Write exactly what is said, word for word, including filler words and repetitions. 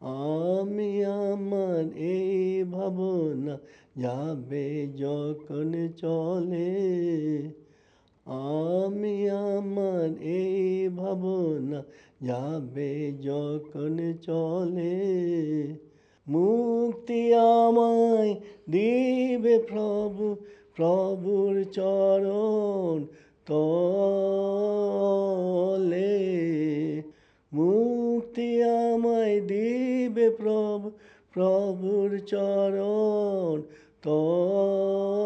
আমি আমার এই ভাবনা যাবে যখন চলে, আমি আমার এই ভাবনা যাবে যখন চলে, মুক্তি আমায় দিবে প্রভু, প্রভুর চরণ তলে। মুক্তি আমায় দিবে প্রভু, প্রভুর চরণ তলে।